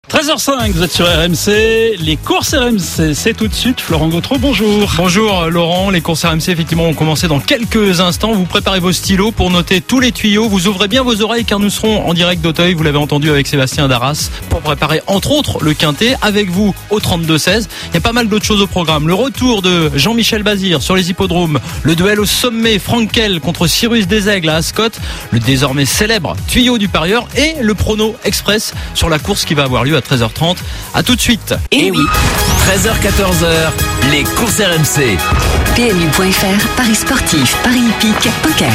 13h05, vous êtes sur RMC, les courses RMC, c'est tout de suite. Florent Gautreau, bonjour. Bonjour Laurent, les courses RMC effectivement ont commencé dans quelques instants. Vous préparez vos stylos pour noter tous les tuyaux. Vous ouvrez bien vos oreilles car nous serons en direct d'Auteuil, vous l'avez entendu avec Sébastien Darras, pour préparer entre autres le Quintet avec vous au 32-16. Il y a pas mal d'autres choses au programme. Le retour de Jean-Michel Bazir sur les hippodromes, le duel au sommet Frankel contre Cyrus Desaigles à Ascot, le désormais célèbre tuyau du parieur et le prono express sur la course qui va avoir lieu à 13h30. À tout de suite. Et oui, 13h-14h, les courses RMC. PMU.fr, paris sportif, paris hippique, poker.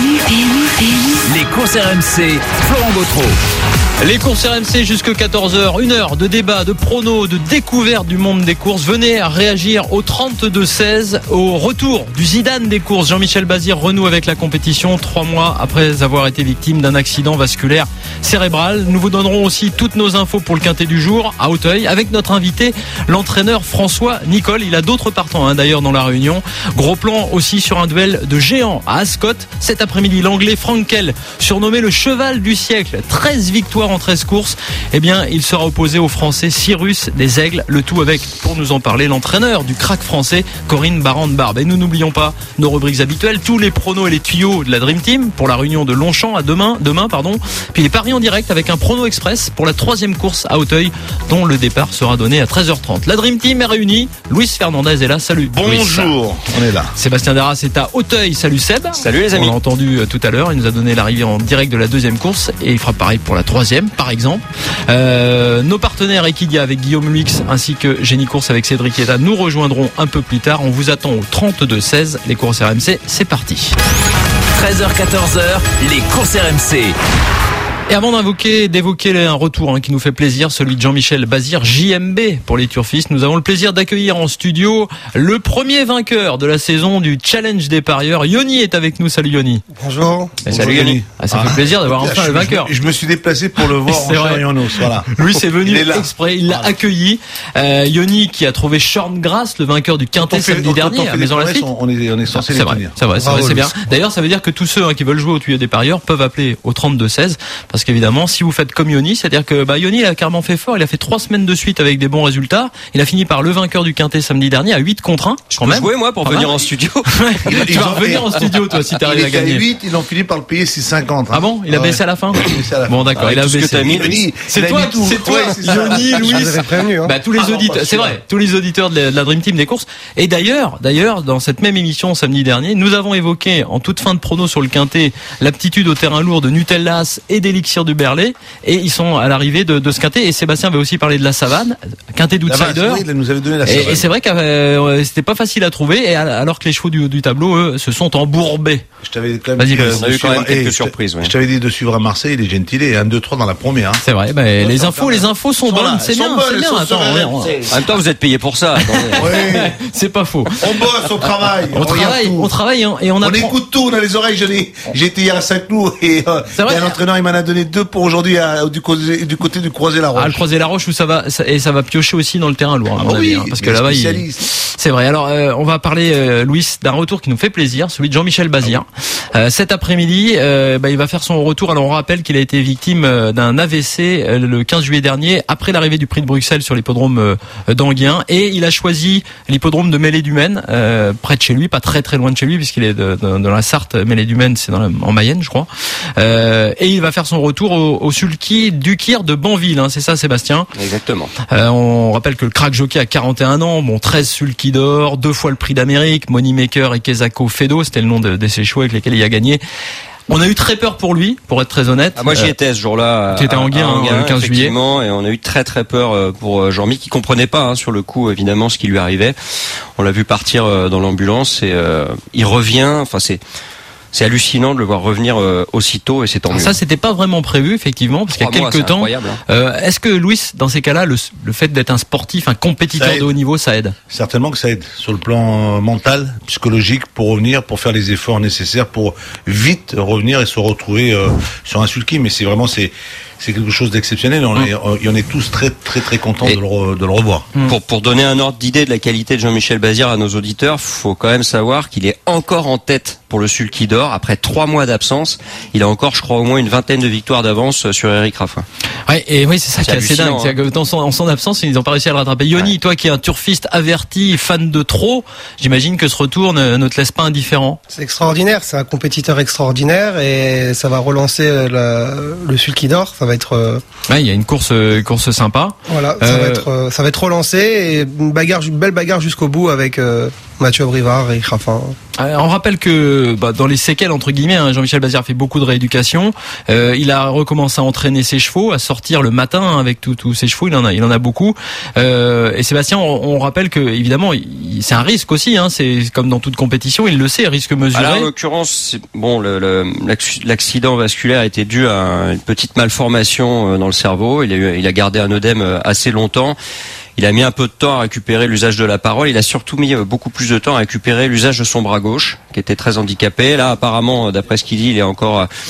PMU. Les courses RMC, Florent Gautreau. Les courses RMC jusque 14h, une heure de débat, de pronos, de découverte du monde des courses. Venez réagir au 32-16, au retour du Zidane des courses. Jean-Michel Bazir renoue avec la compétition 3 mois après avoir été victime d'un accident vasculaire cérébral. Nous vous donnerons aussi toutes nos infos pour le Quintet du jour à Auteuil avec notre invité, l'entraîneur François Nicole. Il a d'autres partants d'ailleurs dans la réunion. Gros plan aussi sur un duel de géants à Ascot. Cet après-midi, l'anglais Frankel, surnommé le cheval du siècle, 13 victoires en 13 courses, eh bien, il sera opposé au français Cyrus Desaigles, le tout avec, pour nous en parler, l'entraîneur du crack français, Corinne Barande-Barbe. Et nous n'oublions pas nos rubriques habituelles, tous les pronos et les tuyaux de la Dream Team pour la réunion de Longchamp à demain, puis les paris en direct avec un prono express pour la 3e course à Auteuil, dont le départ sera donné à 13h30. La Dream Team est réunie, Luis Fernandez est là, salut. Bonjour, on est là. Sébastien Darras est à Auteuil, salut Seb. Salut les amis. On l'a entendu tout à l'heure, il nous a donné l'arrivée en direct de la 2e course et il fera pareil pour la 3e. Par exemple, nos partenaires Equidia avec Guillaume Luix ainsi que Génie Course avec Cédric Etta nous rejoindront un peu plus tard. On vous attend au 32-16. Les courses RMC, c'est parti. 13h-14h, les courses RMC. Et avant d'évoquer un retour qui nous fait plaisir, celui de Jean-Michel Bazir, JMB pour les turfistes, nous avons le plaisir d'accueillir en studio le premier vainqueur de la saison du Challenge des parieurs. Yoni est avec nous, salut Yoni. Bonjour. Salut Yoni. Ça fait plaisir d'avoir enfin le vainqueur. Je me suis déplacé pour le voir en chair et en os, voilà. Lui c'est venu exprès, il l'a accueilli. Yoni qui a trouvé Shortgrass, le vainqueur du Quintet samedi dernier à Maison-Lafitte. On est censé les tenir. C'est vrai, c'est bien. D'ailleurs, ça veut dire que tous ceux qui veulent jouer au tuyau des parieurs peuvent appeler au 32-16. Parce qu'évidemment, si vous faites comme Yoni, c'est-à-dire que Yoni il a carrément fait fort, il a fait 3 semaines de suite avec des bons résultats. Il a fini par le vainqueur du Quintet samedi dernier à 8 contre 1. Je peux jouer moi pour venir en studio. Tu vas revenir en studio toi si t'arrives à gagner. 8, ils ont fini par le payer 6,50. Ah bon, il a baissé à la fin. Bon d'accord, il a baissé. C'est toi, Yoni, Louis. Tous les auditeurs, c'est vrai, tous les auditeurs de la Dream Team des courses. Et d'ailleurs, dans cette même émission samedi dernier, nous avons évoqué en toute fin de prono sur le Quintet l'aptitude au terrain lourd de Nutellas et d'Élixir du Berlay. Et ils sont à l'arrivée de ce Quintet. Et Sébastien avait aussi parlé de la Savane, Quintet d'outsider. Il nous avait donné la Savane. Et c'est vrai que c'était pas facile à trouver. Et alors que les chevaux du tableau, eux, se sont embourbés. Je t'avais quand même dit on a eu quand même quelques surprises. Je t'avais dit de suivre à Marseille les Gentilés, 1, 2, 3 dans la première. C'est vrai. Les infos sont bonnes. C'est bien. En même temps, vous êtes payé pour ça. C'est pas faux. On bosse, on travaille. On travaille et on écoute tout. On a les oreilles. J'ai été hier à Saint-Cloud et l'entraîneur il m'en a donné 2 pour aujourd'hui du côté du Croisé-la-Roche. Le Croisé-la-Roche où ça va piocher aussi dans le terrain lourd à mon avis, parce que là-bas c'est vrai. Alors on va parler Louis d'un retour qui nous fait plaisir, celui de Jean-Michel Bazir. Cet après-midi, il va faire son retour. Alors on rappelle qu'il a été victime d'un AVC le 15 juillet dernier après l'arrivée du Prix de Bruxelles sur l'hippodrome d'Anguien et il a choisi l'hippodrome de Mêlée-du-Maine près de chez lui, pas très très loin de chez lui puisqu'il est dans la Sarthe. Mêlée-du-Maine c'est en Mayenne je crois. Et il va faire son retour au sulky du Kir de Banville, c'est ça Sébastien? Exactement. On rappelle que le crack jockey a 41 ans, 13 sulky d'or, 2 fois le prix d'Amérique, Moneymaker et Kezako Fedo, c'était le nom de ces chevaux avec lesquels il a gagné. On a eu très peur pour lui, pour être très honnête. Moi j'y étais ce jour-là. Tu étais à Anguien, le 15 juillet. Et on a eu très très peur pour Jean-Mi qui comprenait pas sur le coup évidemment ce qui lui arrivait. On l'a vu partir dans l'ambulance et il revient, c'est hallucinant de le voir revenir aussitôt et c'est tant mieux. Ça, c'était pas vraiment prévu, effectivement, parce qu'il y a quelques temps. Est-ce que Louis, dans ces cas-là, le fait d'être un sportif, un compétiteur de haut niveau, ça aide? Certainement que ça aide sur le plan mental, psychologique, pour revenir, pour faire les efforts nécessaires, pour vite revenir et se retrouver sur un sulky. Mais c'est quelque chose d'exceptionnel. On est tous très très très contents de le revoir. Pour donner un ordre d'idée de la qualité de Jean-Michel Bazir à nos auditeurs, faut quand même savoir qu'il est encore en tête pour le Sulky d'Or. Après 3 mois d'absence, il a encore, je crois, au moins une vingtaine de victoires d'avance sur Eric Raffin. Ouais, et oui, c'est ça qui est assez dingue. Hein. C'est que en son absence, ils n'ont pas réussi à le rattraper. Yoni, toi qui es un turfiste averti, fan de trop, j'imagine que ce retour ne te laisse pas indifférent. C'est extraordinaire, c'est un compétiteur extraordinaire et ça va relancer le Sulky d'Or. Ça va être. Ouais, il y a une course sympa. Voilà, ça va être relancé et une belle bagarre jusqu'au bout avec Mathieu Abrivard et Eric Raffin. On rappelle que dans les séquelles entre guillemets, Jean-Michel Bazir a fait beaucoup de rééducation. Il a recommencé à entraîner ses chevaux, à sortir le matin avec tous ses chevaux. Il en a beaucoup. Et Sébastien, on rappelle que évidemment, c'est un risque aussi. C'est comme dans toute compétition, il le sait, risque mesuré. Alors, en l'occurrence, l'accident vasculaire était dû à une petite malformation dans le cerveau. Il a gardé un œdème assez longtemps. Il a mis un peu de temps à récupérer l'usage de la parole. Il a surtout mis beaucoup plus de temps à récupérer l'usage de son bras gauche, qui était très handicapé. Là, apparemment, d'après ce qu'il dit, il est encore à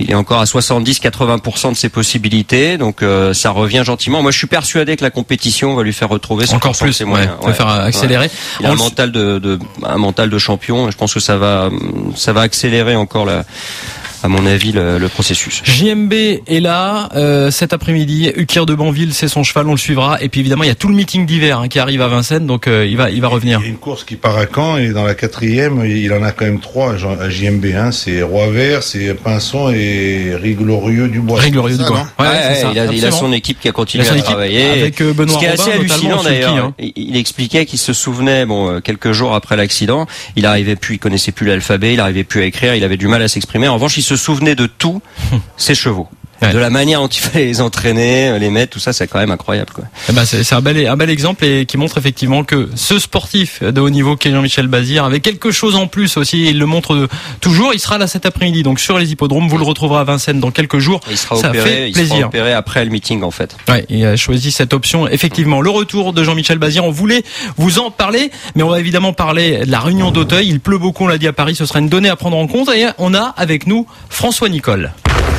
70-80% de ses possibilités. Donc, ça revient gentiment. Moi, je suis persuadé que la compétition va lui faire retrouver encore plus ses moyens. Va faire accélérer. Ouais. Il a un mental de champion. Je pense que ça va accélérer encore à mon avis, le processus. JMB est là cet après-midi. Uclair de Banville, c'est son cheval, on le suivra. Et puis évidemment, il y a tout le meeting d'hiver qui arrive à Vincennes, donc il va revenir. Il y a une course qui part à Caen et dans la 4e, il en a quand même 3 à JMB. C'est Roi Vert, c'est Pinson et Riglorieux Dubois. Riglorieux Dubois. Il a son équipe qui a continué à travailler. Avec Benoît Ce qui est assez hallucinant d'ailleurs. Sulky, il expliquait qu'il se souvenait, quelques jours après l'accident, il connaissait plus l'alphabet, il arrivait plus à écrire, il avait du mal à s'exprimer. En revanche, il se souvenait de tous ses chevaux. Ouais. De la manière dont il fallait les entraîner, les mettre, tout ça, c'est quand même incroyable, quoi. C'est un bel exemple et qui montre effectivement que ce sportif de haut niveau qu'est Jean-Michel Bazir avait quelque chose en plus aussi. Il le montre toujours. Il sera là cet après-midi, donc sur les hippodromes. Vous le retrouverez à Vincennes dans quelques jours. Il sera opéré après le meeting, en fait. Ouais, il a choisi cette option. Effectivement, le retour de Jean-Michel Bazir. On voulait vous en parler, mais on va évidemment parler de la Réunion d'Auteuil. Il pleut beaucoup, on l'a dit à Paris. Ce sera une donnée à prendre en compte. Et on a avec nous François Nicole.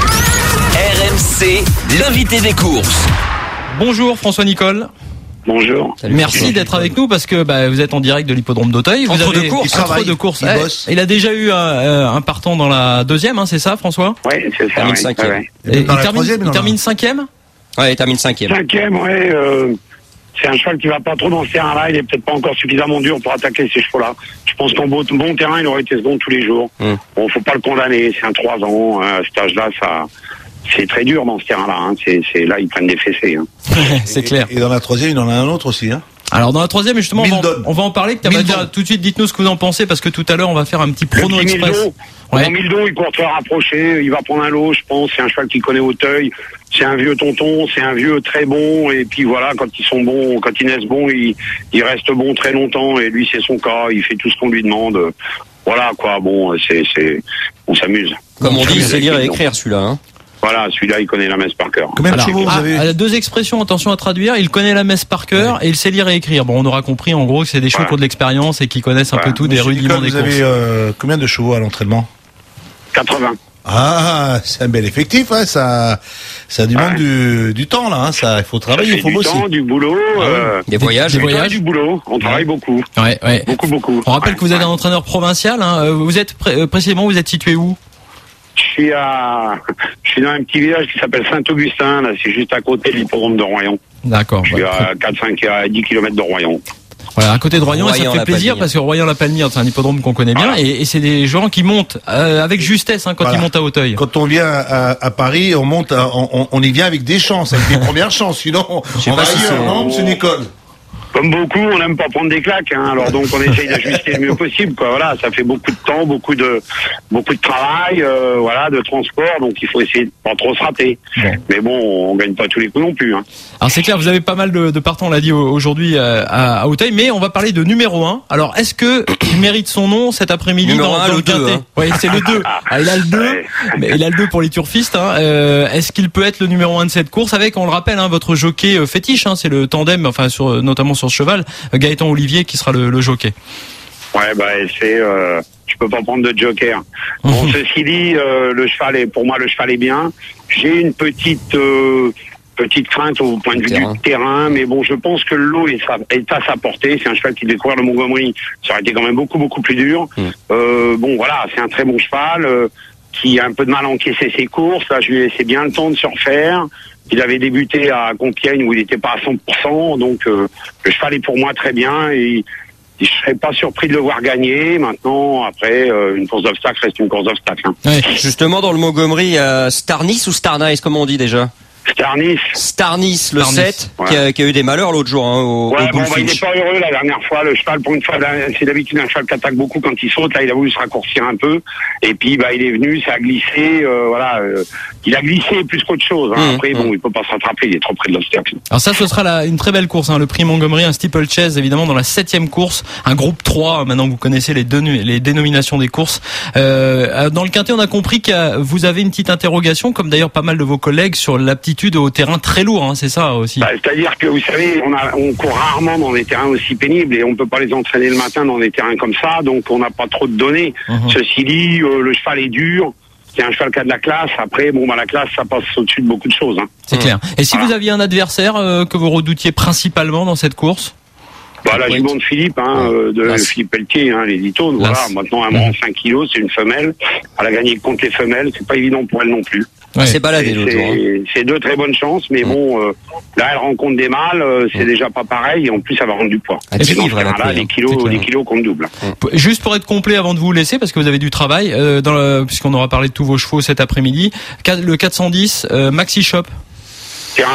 RMC, l'invité des courses. Bonjour François Nicole. Bonjour. Merci d'être avec nous parce que vous êtes en direct de l'hippodrome d'Auteuil. Entre deux courses. Il a déjà eu un partant dans la 2e, c'est ça François? Oui, c'est ça. Il termine 5e. Ouais. Il termine 5e? Ouais, il termine 5e. 5e, c'est un cheval qui va pas trop dans ce terrain-là. Il est peut-être pas encore suffisamment dur pour attaquer ces chevaux-là. Je pense qu'en bon terrain, il aurait été second tous les jours. Bon, faut pas le condamner. C'est un 3 ans. À cet âge-là, c'est très dur dans ce terrain-là. C'est là, ils prennent des fessées. C'est clair. Et dans la 3e, il en a un autre aussi. Alors dans la 3e, justement, on va en parler. Tout de suite, dites-nous ce que vous en pensez parce que tout à l'heure, on va faire un petit prono express. En Mildon, il court très rapproché. Il va prendre un lot, je pense. C'est un cheval qui connaît Auteuil. C'est un vieux tonton. C'est un vieux très bon. Et puis voilà, quand ils sont bons, quand ils naissent bons, ils restent bons très longtemps. Et lui, c'est son cas. Il fait tout ce qu'on lui demande. Voilà quoi. Bon, on s'amuse. Comme on dit, il sait lire et écrire celui-là. Voilà, celui-là, il connaît la messe par cœur. Combien de chevaux vous avez? 2 expressions, attention à traduire. Il connaît la messe par cœur et il sait lire et écrire. Bon, on aura compris en gros que c'est des chevaux qui ont de l'expérience et qui connaissent un peu tout des rudiments des courses. Vous avez combien de chevaux à l'entraînement? 80. Ah, c'est un bel effectif, ça demande du temps là, ça, il faut travailler, il faut bosser. Du temps, du boulot, des voyages, du boulot. On travaille beaucoup. Ouais. Beaucoup. On rappelle que vous êtes un entraîneur provincial. Vous êtes précisément, vous êtes situé où? Je suis dans un petit village qui s'appelle Saint-Augustin, là, c'est juste à côté de l'hippodrome de Royan. D'accord. Je suis à 10 km de Royan. Voilà, à côté de Royan, ça fait plaisir parce que Royan-la-Palmyre, c'est un hippodrome qu'on connaît bien et c'est des gens qui montent avec justesse quand ils montent à Auteuil. Quand on vient à Paris, on monte, on y vient avec des chances, avec des premières chances. Sinon, on va ailleurs, non, monsieur Nicole? Comme beaucoup, on n'aime pas prendre des claques, alors donc on essaye d'ajuster le mieux possible, quoi. Voilà, ça fait beaucoup de temps, beaucoup de travail, de transport, donc il faut essayer de pas trop se rater. Bon. Mais bon, on gagne pas tous les coups non plus. Alors c'est clair, vous avez pas mal de partants, on l'a dit aujourd'hui à Auteuil, mais on va parler de numéro 1. Alors est-ce que il mérite son nom cet après-midi dans le 2 Oui, c'est le 2. Il a le 2, mais il a le 2 pour les turfistes. Est-ce qu'il peut être le numéro 1 de cette course avec, on le rappelle, votre jockey fétiche, c'est le tandem, notamment sur ce cheval, Gaëtan Olivier qui sera le jockey. Ouais, je peux pas prendre de joker. Bon, ceci dit, le cheval est bien. J'ai une petite Petite crainte au point de vue du terrain, mais bon, je pense que l'eau est à sa portée. C'est un cheval qui découvre le Montgomery, ça aurait été quand même beaucoup plus dur. Bon, voilà, c'est un très bon cheval qui a un peu de mal à encaisser ses courses. Là, je lui ai laissé bien le temps de se refaire. Il avait débuté à Compiègne où il n'était pas à 100%, donc le cheval est pour moi très bien et je serais pas surpris de le voir gagner. Maintenant, après, une course d'obstacle reste une course d'obstacle. Hein. Ouais. Justement, dans le Montgomery, il y a Starnice ou Starnice, comment on dit déjà? Starnice, le 7, ouais. qui a eu des malheurs l'autre jour, au il n'est pas heureux la dernière fois. Le cheval, pour une fois, c'est d'habitude un cheval qui attaque beaucoup quand il saute. Là, il a voulu se raccourcir un peu. Et puis, il est venu, ça a glissé, il a glissé plus qu'autre chose. Hein. Après, il peut pas se rattraper, il est trop près de l'obstacle. Alors ça, ce sera une très belle course, le prix Montgomery, un steeplechase, évidemment, dans la 7e course, un groupe 3, maintenant que vous connaissez les dénominations des courses. Dans le Quintet, on a compris que vous avez une petite interrogation, comme d'ailleurs pas mal de vos collègues, sur l'aptitude au terrain très lourd, c'est ça aussi. C'est-à-dire que vous savez, on court rarement dans des terrains aussi pénibles et on peut pas les entraîner le matin dans des terrains comme ça, donc on n'a pas trop de données. Ceci dit, le cheval est dur. C'est un cheval qui a de la classe. Après, la classe, ça passe au-dessus de beaucoup de choses. Hein. C'est clair. Et si vous aviez un adversaire que vous redoutiez principalement dans cette course? La jument de Philippe, Philippe Pelletier, les Ditones, maintenant elle prend 5 kilos, c'est une femelle. Elle a gagné contre les femelles, c'est pas évident pour elle non plus. Ouais. C'est baladé l'autre jour. C'est deux très bonnes chances, mais là elle rencontre des mâles, c'est déjà pas pareil, et en plus elle va rendre du poids. Et puis là, les kilos comptent double. Juste pour être complet avant de vous laisser, parce que vous avez du travail, puisqu'on aura parlé de tous vos chevaux cet après-midi, le 410, Maxi Shop. Terrain.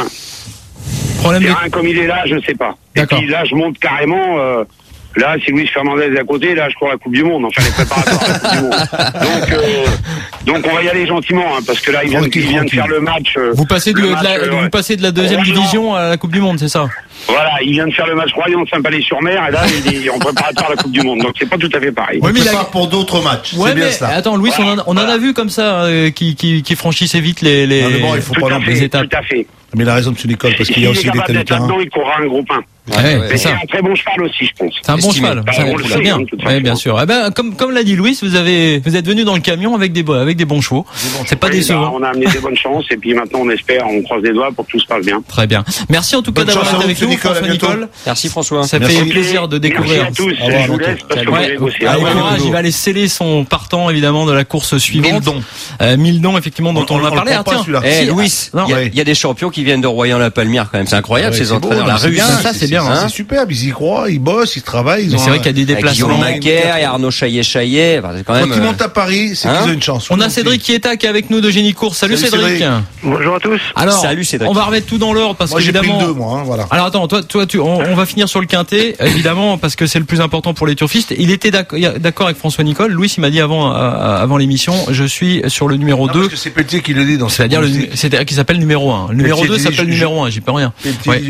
Comme il est là, je sais pas. D'accord. Et puis là, je monte carrément. Là, si Luis Fernandez est à côté, là, je cours la Coupe du Monde. Enfin, les préparatoires à la Coupe du Monde. Donc, on va y aller gentiment, parce que là, il vient de faire le match. Vous passez de la deuxième division à la Coupe du Monde, c'est ça? Voilà, il vient de faire le match Royan de Saint-Palais-sur-Mer, et là, il est en préparatoire à la Coupe du Monde. Donc, c'est pas tout à fait pareil. Oui, mais il part pour d'autres matchs. Ouais, c'est bien ça. Attends, Luis, on en a vu comme ça, qui franchissait vite les il faut pas les étapes. Tout à fait. Mais il a raison, M. Nicole, parce qu'il y a aussi des tas de terrain. Il courra un groupe 1. Mais c'est un très bon cheval aussi, je pense. C'est un bon cheval. C'est bien. Oui, bien sûr. Comme l'a dit Louis, vous êtes venu dans le camion avec des bons chevaux. C'est pas décevant. On a amené des bonnes chances et puis maintenant on croise les doigts pour que tout se passe bien. Très bien. Merci en tout cas d'avoir été avec nous, François Nicole. Merci François. Ça fait plaisir de découvrir. Merci à tous. Je vous laisse parce que vous allez bosser. Courage, il va aller sceller son partant évidemment de la course suivante. Mildon, effectivement, dont on a parlé. Louis, il y a des champions qui viennent de Royan-la-Palmière quand même. C'est incroyable ces entraîneurs. La réussite, ça c'est bien. C'est superbe. Ils y croient, ils bossent, ils travaillent. Mais c'est vrai qu'il y a des déplacements. Guillaume Macaire, il y a Arnaud Chaillet. Quand ils montent à Paris, c'est qu'ils ont une chance. On a Cédric Chieta qui est avec nous de Génie Course. Salut Cédric. Bonjour à tous. Alors, salut Cédric. On va remettre tout dans l'ordre parce que évidemment. Voilà. Alors attends, on va finir sur le Quintet évidemment parce que c'est le plus important pour les turfistes. Il était d'accord avec François Nicole. Louis il m'a dit avant l'émission, je suis sur le numéro 2. Parce que c'est Pelletier qui le dit dans. C'est-à-dire qu'il s'appelle numéro 1. Le numéro 2 s'appelle numéro 1. J'y peux rien.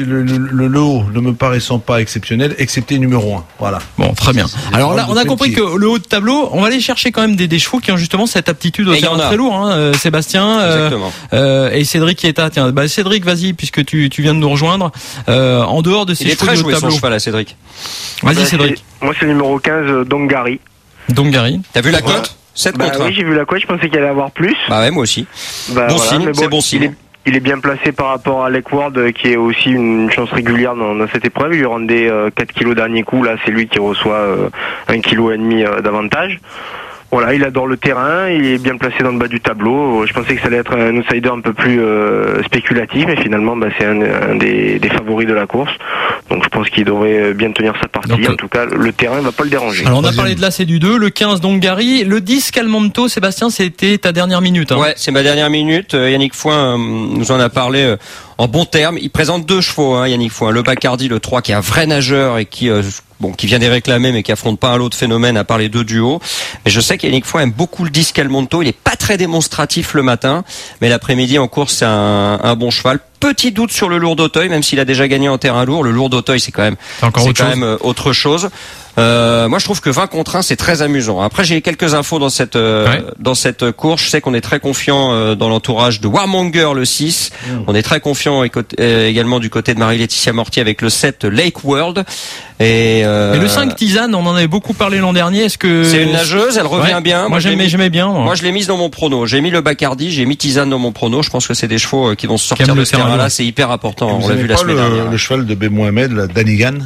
Le lot ne me paraissant pas exceptionnel, excepté numéro 1. Voilà. Bon, très bien. Alors là, on a compris que le haut de tableau, on va aller chercher quand même des chevaux qui ont justement cette aptitude au terrain très lourd. Sébastien et Cédric qui est à. Tiens, Cédric, vas-y, puisque tu viens de nous rejoindre. En dehors de ces chevaux du haut de tableau. Son cheval à Cédric. Vas-y, Cédric. Moi, c'est le numéro 15, Dongari. T'as vu la cote? 7 contre 1. Oui, j'ai vu la cote. Je pensais qu'il allait avoir plus. Ouais, moi aussi. Bon signe. C'est bon signe. Il est bien placé par rapport à Alec Ward, qui est aussi une chance régulière dans cette épreuve. Il lui rendait 4 kilos dernier coup. Là, c'est lui qui reçoit 1,5 kg d'avantage. Voilà, il adore le terrain, il est bien placé dans le bas du tableau. Je pensais que ça allait être un outsider un peu plus spéculatif, mais finalement, c'est un des favoris de la course. Donc je pense qu'il devrait bien tenir sa partie. Donc, en tout cas, le terrain va pas le déranger. Alors on a parlé de là, c'est du 2, le 15 Dongari, le 10 Calmonto. Sébastien, c'était ta dernière minute. Ouais, c'est ma dernière minute. Yannick Foin nous en a parlé en bon terme. Il présente 2 chevaux, Yannick Foin. Le Bacardi, le 3, qui est un vrai nageur et qui vient des réclamer, mais qui affronte pas un lot de phénomènes à part les 2 duos. Mais je sais qu'Yannick Foin aime beaucoup le 10 Calmonto. Il est pas très démonstratif le matin, mais l'après-midi en course, c'est un bon cheval. Petit doute sur le lourd d'Auteuil, même s'il a déjà gagné en terrain lourd. Le lourd d'Auteuil, c'est quand même autre chose. Moi, je trouve que 20 contre 1, c'est très amusant. Après, j'ai quelques infos dans cette course. Je sais qu'on est très confiant dans l'entourage de Warmonger, le 6. On est très confiant également du côté de Marie-Laetitia Mortier avec le 7 Lake World. Et le 5 Tisane, on en avait beaucoup parlé l'an dernier. Est-ce que c'est une nageuse, elle revient bien. Moi, j'aimais bien. Moi, je l'ai mise dans mon prono. J'ai mis le Bacardi, j'ai mis Tisane dans mon prono. Je pense que c'est des chevaux qui vont se sortir de terrain là, c'est hyper important. On l'a vu la semaine dernière. Le cheval de B. Mohamed, la Danigan.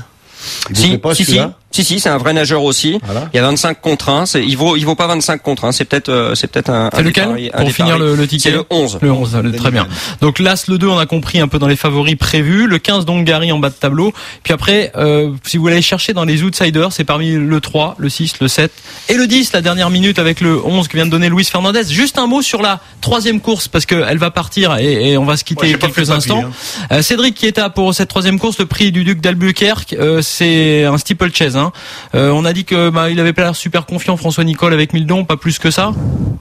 Si, c'est un vrai nageur aussi. Voilà. Il y a 25 contre 1. Il vaut pas 25 contre 1. C'est peut-être un. C'est lequel? Pour finir le ticket. C'est le 11. Le 11, très bien. Donc l'As, le 2, on a compris un peu dans les favoris prévus. Le 15, Dongari en bas de tableau. Puis après, si vous allez chercher dans les outsiders, c'est parmi le 3, le 6, le 7 et le 10, la dernière minute avec le 11 que vient de donner Luis Fernandez. Juste un mot sur la 3e course parce qu'elle va partir et on va se quitter quelques instants. Cédric qui était pour cette 3e course, le prix du Duc d'Albuquerque, c'est un steeplechase. On a dit que il avait pas l'air super confiant, François Nicole, avec Mildon, pas plus que ça.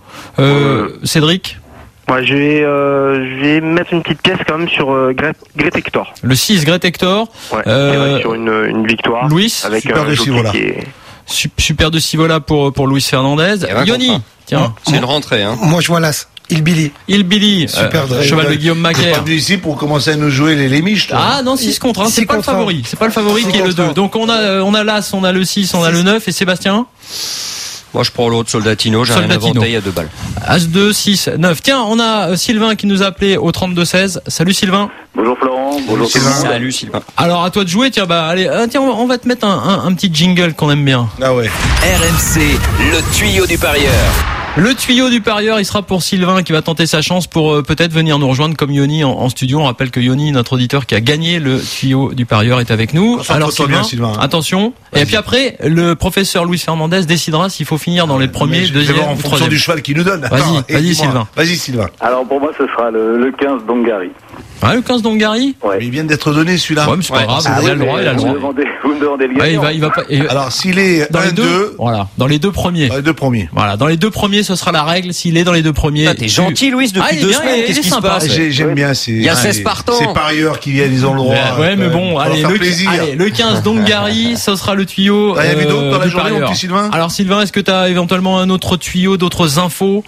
Cédric. Ouais, je vais mettre une petite pièce quand même sur Great Hector. Le 6, Great Hector. Ouais, sur une victoire. Louis, avec super de Sivola. Super de Sivola pour Luis Fernandez. Yoni, tiens, c'est une rentrée. Moi je vois l'As. Il Billy, super cheval de Guillaume Macaire. T'es pas venu ici pour commencer à nous jouer les miches, toi. Ah non, 6 contre 1, c'est pas le favori. C'est pas le favori qui est le 2. Donc on a l'As, on a le 6, on a le 9 et Sébastien. Moi, je prends l'autre, Soldatino. J'ai rien inventé, il y a 2 balles. As 2, 6, 9. Tiens, on a Sylvain qui nous a appelé au 32-16. Salut Sylvain. Bonjour Florent. Bonjour Sylvain. Salut Sylvain. Alors, à toi de jouer. Tiens, allez, tiens, on va te mettre un petit jingle qu'on aime bien. Ah ouais. RMC, le tuyau du parieur. Le tuyau du parieur, il sera pour Sylvain qui va tenter sa chance pour peut-être venir nous rejoindre comme Yoni en studio. On rappelle que Yoni, notre auditeur qui a gagné le tuyau du parieur, est avec nous. Alors Sylvain, attention. Et puis après, le professeur Luis Fernandez décidera s'il faut finir dans les premiers, deuxième ou en fonction troisième. du cheval qu'il nous donne. Vas-y Sylvain. Vas-y Sylvain. Alors pour moi ce sera le 15 Dongari. Ah, le 15 Dongari. Ouais. Mais il vient d'être donné celui-là. Ouais, mais c'est pas grave, il a le droit. Vous me demandez le gagnant. Il va pas. Alors s'il est dans les deux, voilà, dans les deux premiers. Dans les deux premiers. Voilà, dans les deux premiers, ce sera la règle. S'il est dans les deux premiers. Ah, t'es gentil, Louis, depuis 2 semaines. Qu'est-ce qui se passe? J'aime bien ces. Il y a 16 partants. Ces parieurs qui viennent, ils ont le droit. Ouais, mais bon, allez, le 15 Dongari, ce sera le tuyau. Il y avait d'autres dans la journée, mon petit Sylvain. Alors Sylvain, est-ce que tu as éventuellement un autre tuyau, d'autres infos?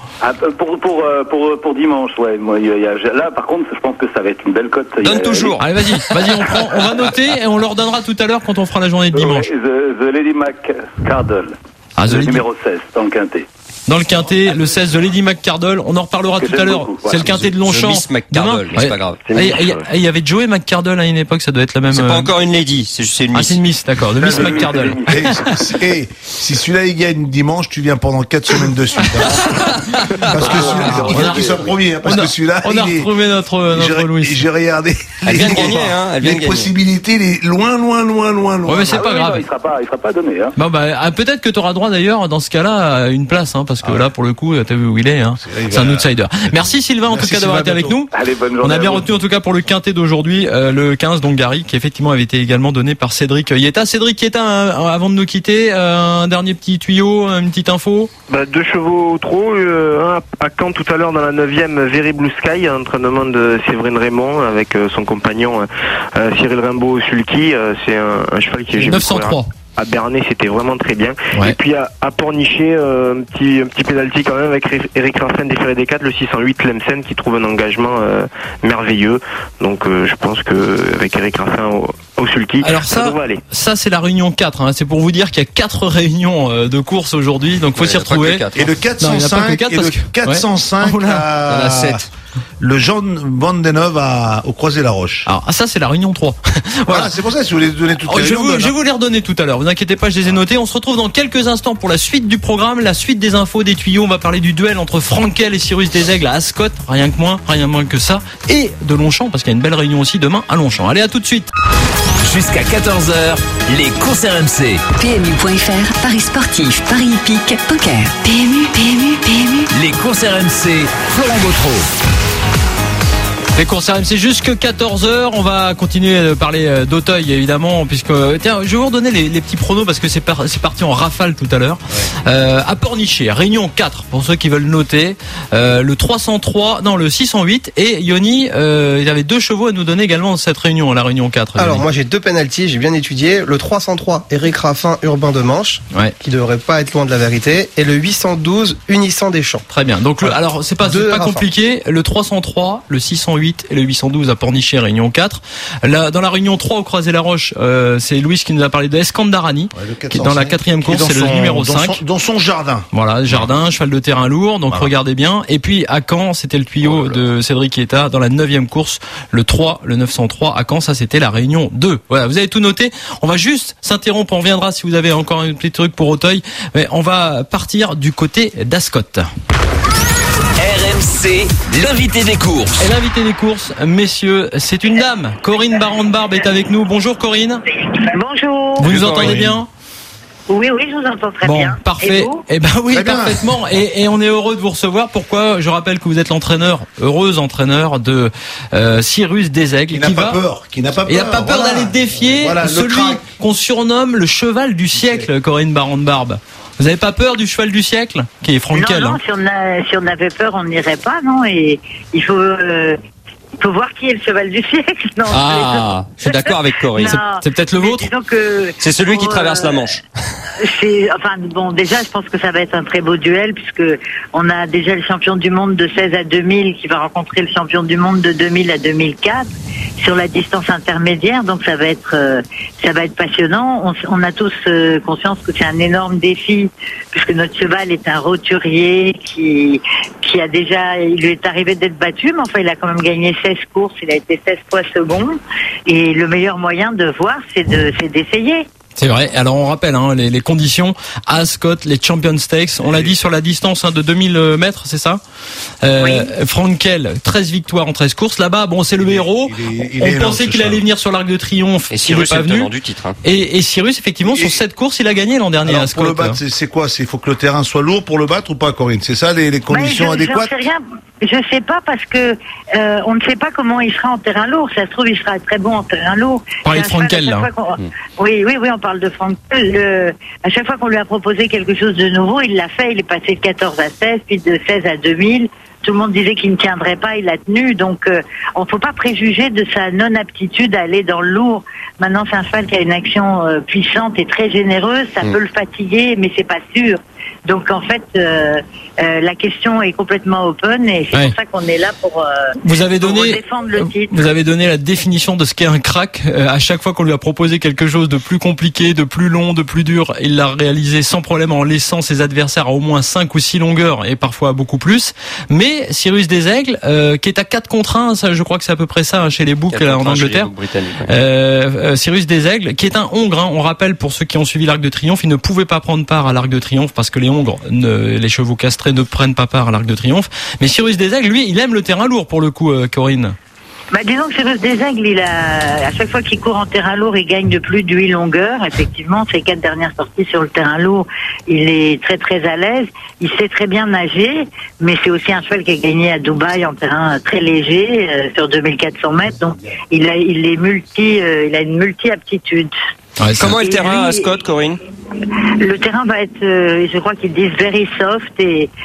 Pour dimanche, ouais. Moi, là, par contre, je pense que ça va être une belle cote. Donne toujours. Allez, vas-y, on va noter et on leur donnera tout à l'heure quand on fera la journée de dimanche. The Lady McCardle. Le numéro 16, dans le quintet. Dans le quintet, le 16 de Lady McCardle. On en reparlera tout à l'heure. C'est le quintet de Longchamp. Miss McCardle, c'est pas grave. Il y avait Joey McCardle à une époque, ça doit être la même. C'est pas encore une lady, c'est une Miss. Ah, c'est une Miss, d'accord. De Miss McCardle. Et si celui-là il gagne dimanche, tu viens pendant 4 semaines de suite. Parce que celui-là, il faut qu'il soit premier. Parce que celui-là, on a retrouvé notre Louis. J'ai regardé. Elle vient de gagner, Elle vient de gagner. Les possibilités, les loin. Ouais, mais c'est pas grave. Il sera pas donné, Bon, peut-être que tu auras droit d'ailleurs, dans ce cas-là, à une place, parce que là, pour le coup, t'as vu où il est, c'est un outsider. Merci Sylvain, en tout cas, d'avoir été avec nous. Allez, bonne journée. On a bien retenu, en tout cas, pour le quintet d'aujourd'hui, le 15 Dongari, qui effectivement avait été également donné par Cédric Yeta. Cédric Yeta, avant de nous quitter, un dernier petit tuyau, une petite info. 2 chevaux trop, un à Caen tout à l'heure dans la 9e, Very Blue Sky, entraînement de Séverine Raymond avec son compagnon Cyril Rimbaud Sulky. C'est un cheval qui est 903. À Bernay, c'était vraiment très bien. Ouais. Et puis à Pornichet, un petit pénalty quand même avec Eric Raffin des Ferré des 4, le 608 Lemsen qui trouve un engagement merveilleux. Donc je pense que avec Eric Raffin au Sulky, alors ça devrait aller. Ça c'est la réunion 4, c'est pour vous dire qu'il y a 4 réunions de course aujourd'hui, donc faut s'y retrouver. Et le 405 à 7. Le Jean Vandeneuve au Croisé-la-Roche. Alors ça c'est la réunion 3. Voilà, c'est pour ça, si vous voulez donner toutes les réunions. Je vais vous les redonner tout à l'heure, vous inquiétez pas, je les ai notés. On se retrouve dans quelques instants pour la suite du programme, la suite des infos, des tuyaux. On va parler du duel entre Frankel et Cyrus Desaigles à Ascot, rien moins que ça, et de Longchamp, parce qu'il y a une belle réunion aussi demain à Longchamp. Allez, à tout de suite. Jusqu'à 14h, les courses RMC. PMU.fr, paris sportif, paris hippique, poker. PMU. Les courses RMC, Florent Gautreau. Les courses RMC jusque 14h. On va continuer de parler d'Auteuil évidemment, puisque tiens, je vais vous redonner les petits pronos parce que c'est parti en rafale tout à l'heure. À Pornichet, réunion 4 pour ceux qui veulent noter. Le 303, non le 608 et Yoni, il y avait 2 chevaux à nous donner également dans cette réunion, la réunion 4. Alors Yoni. moi j'ai 2 pénaltys, j'ai bien étudié. Le 303, Eric Raffin, Urbain de Manche, qui devrait pas être loin de la vérité, et le 812, Unissant des Champs. Très bien. Donc alors c'est pas compliqué. Le 303, le 608 8 et le 812 à Pornichet, Réunion 4. Là, dans la Réunion 3 au Croisé-la-Roche, c'est Louis qui nous a parlé de Escandarani, qui est dans la 4e course, c'est le numéro 5. Dans son jardin. Voilà, jardin, cheval de terrain lourd, donc regardez bien. Et puis à Caen, c'était le tuyau de Cédric Ieta dans la 9e course, le 3, le 903 à Caen, ça c'était la Réunion 2. Voilà, vous avez tout noté. On va juste s'interrompre, on reviendra si vous avez encore un petit truc pour Auteuil, mais on va partir du côté d'Ascot. RMC, l'invité des courses. Et l'invité des courses, messieurs, c'est une dame. Corinne Baron-de-Barbe est avec nous. Bonjour Corinne. Bonjour. Vous nous entendez bien ? Oui, je vous entends très bien. Parfait. Eh ben oui, parfaitement. Et on est heureux de vous recevoir. Pourquoi ? Je rappelle que vous êtes heureux entraîneur de Cyrus Desaigles, qui n'a pas peur. Il n'a pas peur d'aller défier celui qu'on surnomme le cheval du siècle, Corinne Baron-de-Barbe. Vous n'avez pas peur du cheval du siècle, qui est Frankel? Non, si on avait peur, on n'irait pas, non. Et il faut voir qui est le cheval du siècle. Non, je suis d'accord avec Corinne. C'est peut-être le vôtre. C'est celui qui traverse la Manche. Déjà, je pense que ça va être un très beau duel, puisque on a déjà le champion du monde de 16 à 2000 qui va rencontrer le champion du monde de 2000 à 2004 sur la distance intermédiaire. Donc ça va être passionnant. On a tous conscience que c'est un énorme défi, puisque notre cheval est un roturier qui il lui est arrivé d'être battu, mais enfin il a quand même gagné 16 courses, il a été 16 fois second, et le meilleur moyen de voir, c'est d'essayer. C'est vrai. Alors on rappelle les conditions à Ascot, les Champion Stakes. On l'a dit sur la distance de 2000 mètres, c'est ça. Oui. Frankel, 13 victoires en 13 courses. Là-bas, c'est le héros. On pensait qu'il allait venir sur l'Arc de Triomphe. Et Cyrus il n'est pas venu. Du titre. Et Cyrus, effectivement, sur 7 courses, il a gagné l'an dernier à Ascot. Pour le battre, c'est quoi ? Il faut que le terrain soit lourd pour le battre ou pas, Corinne ? C'est ça les conditions adéquates ? Je sais pas, parce que on ne sait pas comment il sera en terrain lourd. Ça se trouve, il sera très bon en terrain lourd. Parlez de Frankel, là. Oui, on parle de Frankel. À chaque fois qu'on lui a proposé quelque chose de nouveau, il l'a fait. Il est passé de 14 à 16, puis de 16 à 2000. Tout le monde disait qu'il ne tiendrait pas, il a tenu. Donc, on ne faut pas préjuger de sa non-aptitude à aller dans le lourd. Maintenant, c'est un cheval qui a une action puissante et très généreuse. Ça peut le fatiguer, mais c'est pas sûr. Donc, en fait, la question est complètement open, et c'est pour ça qu'on est là pour défendre le titre. Vous avez donné la définition de ce qu'est un crack. À chaque fois qu'on lui a proposé quelque chose de plus compliqué, de plus long, de plus dur, il l'a réalisé sans problème en laissant ses adversaires à au moins 5 ou 6 longueurs, et parfois beaucoup plus. Mais Cyrus Desaigles, qui est à 4 contre 1, ça, je crois que c'est à peu près ça chez les boucs en Angleterre. Cyrus Desaigles, qui est un hongre. On rappelle, pour ceux qui ont suivi l'Arc de Triomphe, il ne pouvait pas prendre part à l'Arc de Triomphe parce que les Hongres, les chevaux castrés ne prennent pas part à l'Arc de Triomphe. Mais Cyrus Desaigles, lui, il aime le terrain lourd pour le coup, Corinne. Disons que Cyrus Desaigles, à chaque fois qu'il court en terrain lourd, il gagne de plus de 8 longueurs. Effectivement, ses 4 dernières sorties sur le terrain lourd, il est très très à l'aise. Il sait très bien nager, mais c'est aussi un cheval qui a gagné à Dubaï en terrain très léger, sur 2400 mètres. Donc, il a une multi-aptitude. Comment est le terrain à Ascot, Corinne ? Le terrain va être, je crois qu'ils disent very soft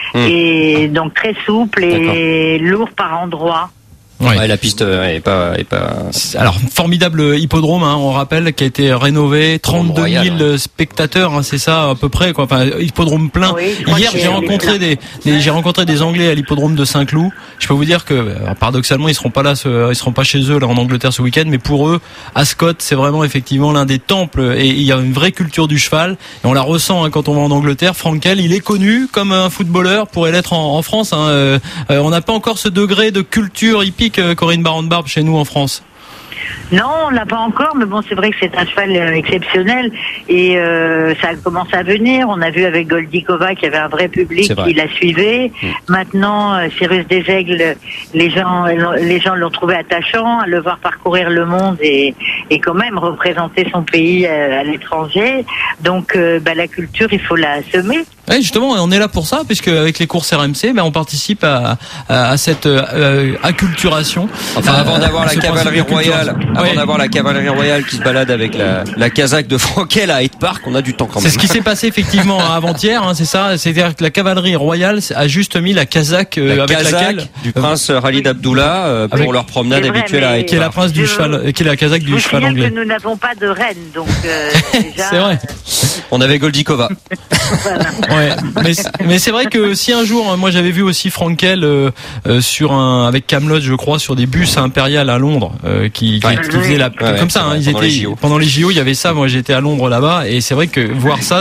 et donc très souple et lourd par endroits. Ouais, la piste est pas. Alors, formidable hippodrome, on rappelle, qui a été rénové, 32 000 spectateurs, c'est ça à peu près, quoi. Enfin, hippodrome plein. Oui, hier, j'ai rencontré des Anglais à l'hippodrome de Saint-Cloud. Je peux vous dire que, paradoxalement, ils seront pas chez eux là en Angleterre ce week-end, mais pour eux, Ascot, c'est vraiment effectivement l'un des temples, et il y a une vraie culture du cheval, et on la ressent quand on va en Angleterre. Frankel, il est connu comme un footballeur, pourrait l'être en France. On n'a pas encore ce degré de culture hippique, Corinne Baron-de-Barbe, chez nous en France. Non, on l'a pas encore, mais bon, c'est vrai que c'est un cheval exceptionnel, et ça commence à venir. On a vu avec Goldikova qu'il y avait un vrai public qui la suivait. Maintenant, Cyrus Desaigles, les gens l'ont trouvé attachant, à le voir parcourir le monde et quand même représenter son pays à l'étranger. Donc, la culture, il faut la semer. Oui, justement, on est là pour ça, puisque avec les courses RMC, on participe à cette acculturation. Enfin, avant d'avoir la cavalerie royale, d'avoir la cavalerie royale qui se balade avec la casaque de Frankel à Hyde Park, on a du temps quand même. C'est ce qui s'est passé effectivement avant-hier, c'est ça. C'est-à-dire que la cavalerie royale a juste mis la casaque avec laquelle du prince Khalid Abdullah pour leur promenade habituelle à Hyde Park. Qui est la casaque du cheval anglais. Que nous n'avons pas de reine, donc déjà. C'est vrai. On avait Goldikova. Ouais, mais c'est vrai que si un jour, moi j'avais vu aussi Frankel avec Kaamelott, je crois, sur des bus impériales à Londres, qui faisaient comme ça. Ils étaient pendant les JO, il y avait ça. Moi j'étais à Londres là-bas, et c'est vrai que voir ça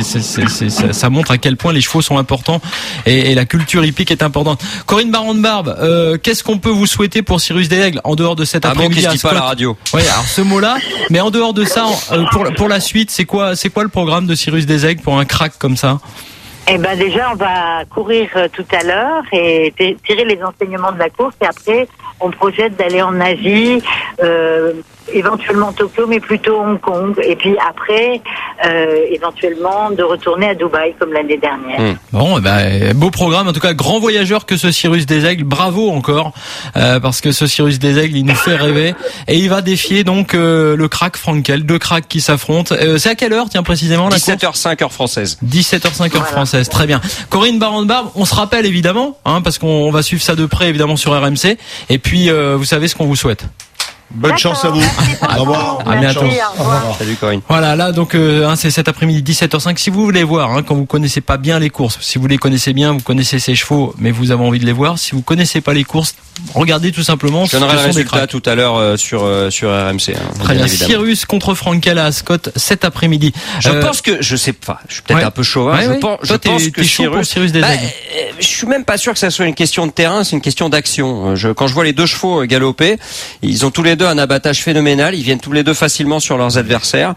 ça montre à quel point les chevaux sont importants et la culture hippique est importante. Corinne Baron-de-Barbe, qu'est-ce qu'on peut vous souhaiter pour Cyrus Désègles en dehors de cet après-midi à Scott? Pas à la radio. Oui, alors ce mot-là. Mais en dehors de ça, pour la suite, c'est quoi le programme de Cyrus Désègles pour un crack comme ça? Eh ben déjà, on va courir tout à l'heure et tirer les enseignements de la course, et après, on projette d'aller en Asie, éventuellement Tokyo, mais plutôt Hong Kong, et puis après, éventuellement de retourner à Dubaï comme l'année dernière. Bon, beau programme, en tout cas, grand voyageur que ce Cyrus Désègles, bravo encore, parce que ce Cyrus Désègles, il nous fait rêver, et il va défier donc le crack Frankel, deux cracks qui s'affrontent. C'est à quelle heure, tiens, précisément, la 17h05 heure française. 17h05 heure française, très bien. Corinne Baron-de-Barbe, on se rappelle évidemment, parce qu'on va suivre ça de près évidemment sur RMC, et puis vous savez ce qu'on vous souhaite. Bonne chance à vous. Au revoir. À bientôt. Salut Corinne. Voilà, là donc c'est cet après-midi 17h05. Si vous voulez voir, quand vous connaissez pas bien les courses, si vous les connaissez bien, vous connaissez ces chevaux, mais vous avez envie de les voir. Si vous connaissez pas les courses, regardez tout simplement. Je donnerai le résultat tout à l'heure sur RMC. Très bien. Cyrus contre Frankel à Ascot cet après-midi. Je pense que je sais pas. Je suis peut-être un peu chauvin. Je pense que Cyrus Désègles. Je suis même pas sûr que ça soit une question de terrain, c'est une question d'action. Quand je vois les deux chevaux galoper, ils ont tous les deux un abattage phénoménal, ils viennent tous les deux facilement sur leurs adversaires.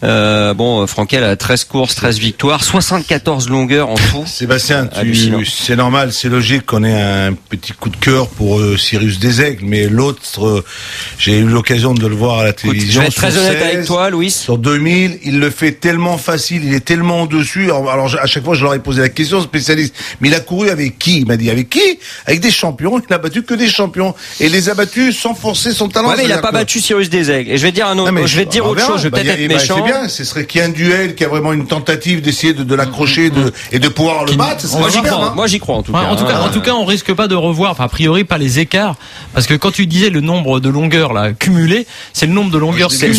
Frankel a 13 courses, 13 victoires, 74 longueurs en tout. Sébastien, c'est normal, c'est logique qu'on ait un petit coup de cœur pour Cyrus Désègles, mais l'autre, j'ai eu l'occasion de le voir à la télévision. Je vais être très honnête avec toi, Louis. Sur 2000, il le fait tellement facile, il est tellement au-dessus. Alors à chaque fois, je leur ai posé la question, spécialiste. Mais il a couru avec qui? Il m'a dit avec qui? Avec des champions. Il n'a battu que des champions. Et il les a battus sans forcer son talent. Ouais, mais il n'a pas battu Cyrus Désègles. Et je vais dire je vais te dire autre chose. Je vais peut-être être méchant. C'est bien. Ce serait qu'il y ait un duel, qu'il y a vraiment une tentative d'essayer de l'accrocher et de pouvoir le battre. Moi, j'y crois en tout cas. En tout cas, on risque pas de revoir. Enfin, a priori, pas les écarts, parce que quand tu disais le nombre de longueurs là cumulé, c'est le nombre de longueurs cumulées.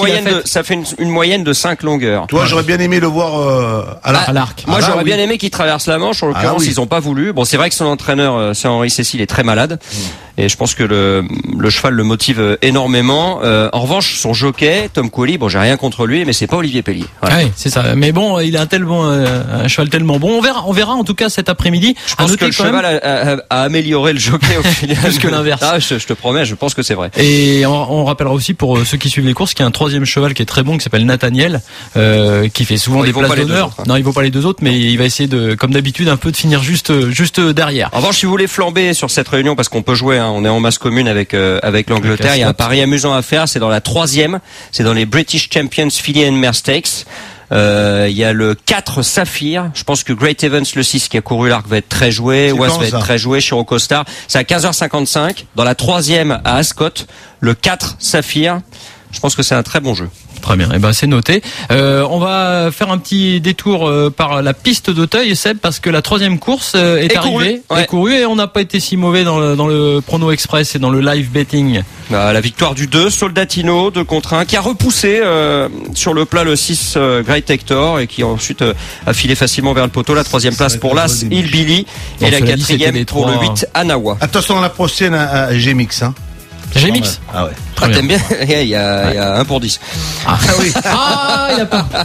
Ça fait une moyenne de 5 longueurs. Toi, j'aurais bien aimé le voir à l'arc. Moi, j'aurais bien aimé qu'il traverse la Manche. En l'occurrence, ils ont pas voulu. Bon, c'est vrai que son entraîneur, c'est Henri Cécile, est très malade. Et je pense que le cheval le motive énormément. En revanche, son jockey, Tom Qualley, j'ai rien contre lui, mais c'est pas Olivier Pellier. Voilà. Oui, c'est ça. Mais bon, il a un cheval tellement bon. On verra en tout cas cet après-midi. Je pense que le cheval a amélioré le jockey au final. Plus que l'inverse. Je te promets, je pense que c'est vrai. Et on rappellera aussi pour ceux qui suivent les courses qu'il y a un troisième cheval qui est très bon, qui s'appelle Nathaniel, qui fait souvent des places d'honneur. Non, il vaut pas les deux autres, mais il va essayer comme d'habitude, un peu de finir juste derrière. En revanche, si vous voulez flamber sur cette réunion, parce qu'on peut jouer, on est en masse commune avec l'Angleterre, il y a un pari amusant à faire, c'est dans la 3e, c'est dans les British Champions Filly and Mare Stakes. Il y a le 4 Saphir. Je pense que Great Evans, le 6 qui a couru l'arc, va être très joué. West va être très joué. Chirocostar. C'est à 15h55. Dans la 3e à Ascot, le 4 Saphir. Je pense que c'est un très bon jeu. Très bien, c'est noté. On va faire un petit détour par la piste d'Auteuil, Seb, parce que la 3e course est arrivée, est courue, et on n'a pas été si mauvais dans le prono express et dans le live betting. La victoire du 2, Soldatino, 2 contre 1, qui a repoussé sur le plat le 6 Great Hector, et qui ensuite a filé facilement vers le poteau. La 3e place pour l'As Hillbilly, et la 4e pour le 8 Anawa. Attention à la prochaine à G-Mix, G-Mix. Ah ouais. Ah, t'aimes bien? Il y a 1 pour 10. Ah oui. Il a pas.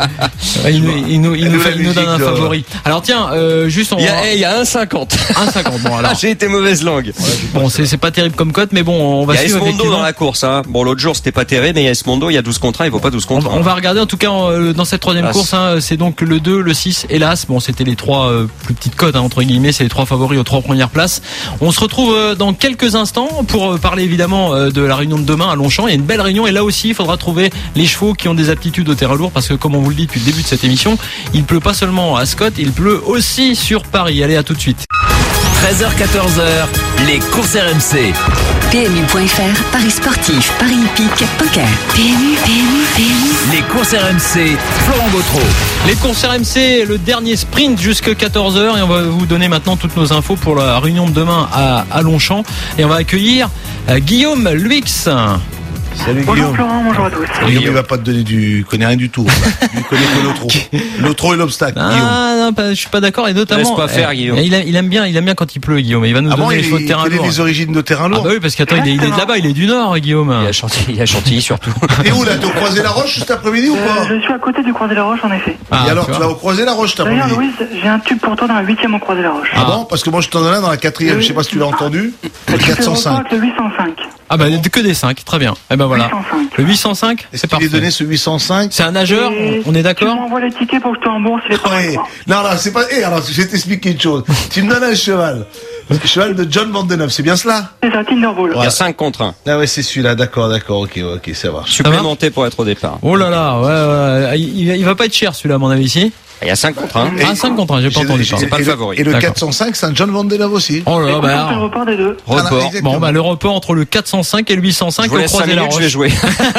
Il nous donne un favori. Alors tiens, juste il y a 1,50. 1,50. Bon alors. J'ai été mauvaise langue. Bon, c'est pas terrible comme cote, mais bon, on va suivre. Il y a Esmondo dans la course, Bon, l'autre jour c'était pas terrible, mais il y a Esmondo, il y a 12 contre 1, il vaut pas 12 contre 1. On va regarder en tout cas dans cette 3e course, c'est donc le 2, le 6 et l'As. Bon, c'était les 3 plus petites cotes, entre guillemets, c'est les 3 favoris aux 3 premières places. On se retrouve dans quelques instants pour parler évidemment de la réunion de demain à Longchamp. Il y a une belle réunion, et là aussi il faudra trouver les chevaux qui ont des aptitudes au terrain lourd, parce que comme on vous le dit depuis le début de cette émission, il pleut pas seulement à Ascot, il pleut aussi sur Paris. Allez, à tout de suite. 13h-14h, les courses RMC. PMU.fr, Paris sportif, Paris hippique, poker. PMU. Les courses RMC, Florent Gautreau. Les courses RMC, le dernier sprint jusqu'à 14h, et on va vous donner maintenant toutes nos infos pour la réunion de demain à Longchamp, et on va accueillir Guillaume Luix. Salut Bonjour Guillaume. Florent, bonjour à tous. Guillaume, il va pas te donner il connaît rien du tout. Il connaît que l'autre. L'autre et l'obstacle, Guillaume. Ah non, je suis pas d'accord, et notamment. Laisse pas faire, Guillaume. Il aime bien quand il pleut, Guillaume. Il va nous donner les chevaux de terrain lourd. Il connaît les origines de terrain lourd. Ah bah oui, parce qu'attends, il est de là-bas, il est du Nord, Guillaume. Il a Chantilly surtout. T'es où là? T'es au Croisé-la-Roche cet après-midi ou pas? Je suis à côté du Croisé-la-Roche en effet. Et alors, tu vas au Croisé-la-Roche cet D'ailleurs après-midi? Louise, j'ai un tube pour toi dans la 8e au Croisé-la-Roche. Ah bon? Parce que moi je t'en donne un dans la 4e, je sais pas si tu l'as entendu. Le 405. Le 805. Ah bah que des 5, très bien. Eh ben voilà. 805. Le 805, c'est parfait. Est-ce qu'il est donné ce 805? C'est un nageur, on est d'accord? Tu m'envoies les tickets pour que je te rembourse les ouais. Non, c'est pas. Alors, je vais t'expliquer une chose. Tu me donnes un cheval. Le cheval de John Vandeneuve, c'est bien cela? C'est ça, Tinderball. Il y a 5 contre 1. Ah ouais, c'est celui-là, d'accord, ok, ça va. Supplémenté pour être au départ. Oh là là, ouais. Il va pas être cher celui-là, à mon avis, ici. Il y a 5 contre 1. Ah, 5 contre 1, j'ai pas entendu ça. C'est pas le favori. Et le 405, c'est un John Vandeneuve aussi. Oh là là, le report des deux. Report. Bon, le report entre le 405 et le 805 au Croisé-la-Roche. Je vais jouer.